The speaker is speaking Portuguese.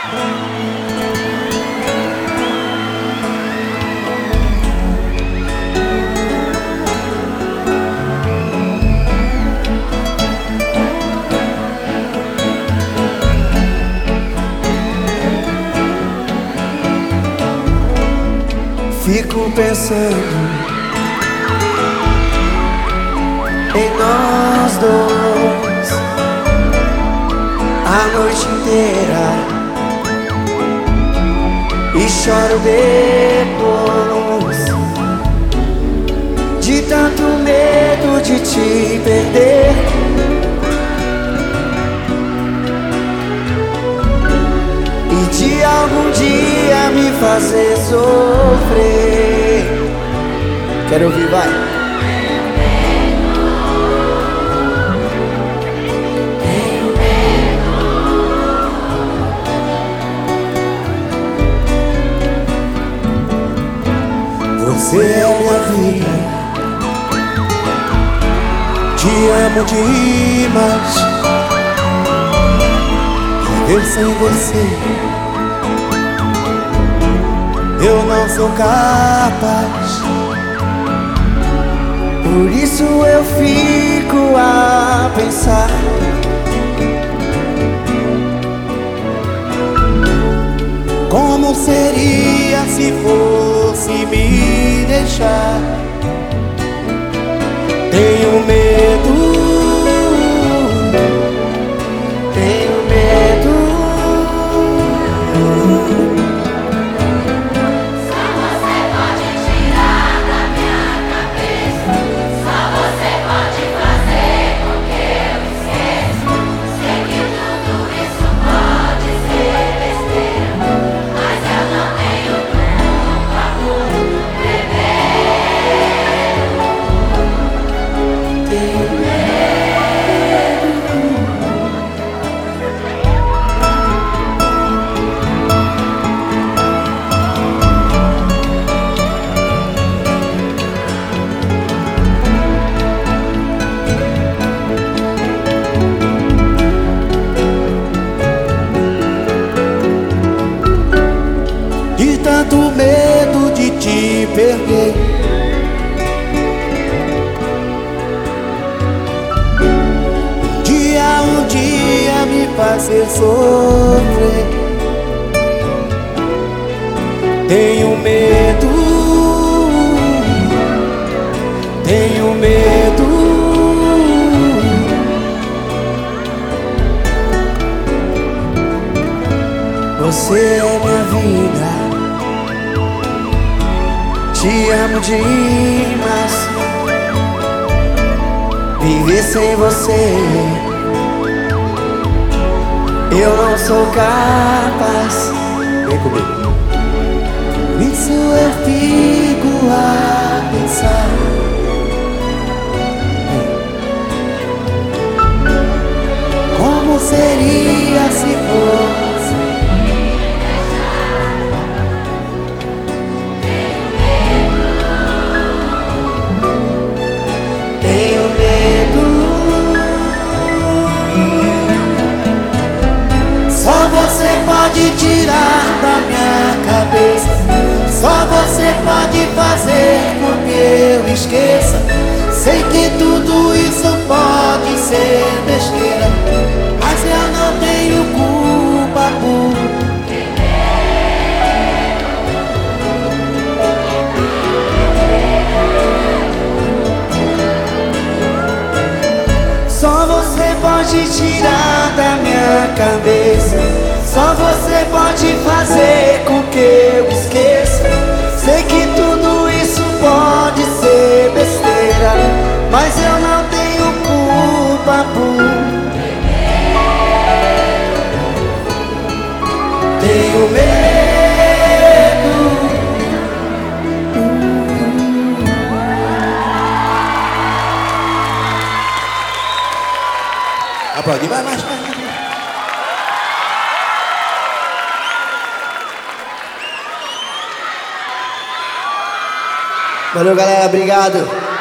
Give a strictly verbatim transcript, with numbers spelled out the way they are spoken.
Fico pensando em nós dois a noite inteira e choro depois de tanto medo de te perder. E de algum dia me fazer sofrer. Quero ouvir, vai. Tenho medo. Você é minha vida, te amo demais. Viver sem você eu não sou capaz. Por isso eu fico a pensar como seria se fosse me deixar. Tenho medo, tenho medo. Tanto medo de te perder. Um dia, um dia me fazer sofrer. Tenho medo, tenho medo. Você é minha vida, te amo demais. Viver sem você eu não sou capaz. Vem comigo. Isso eu fico a pensar como seria se fosse. Pode tirar da minha cabeça, só você pode fazer com que eu esqueça. Sei que tudo isso pode ser besteira, mas eu não tenho culpa por só você pode tirar da minha cabeça. Só você pode fazer com que eu esqueça. Sei que tudo isso pode ser besteira, mas eu não tenho culpa por tenho medo. Aplaudir, vai mais, vai mais. Valeu, galera, obrigado.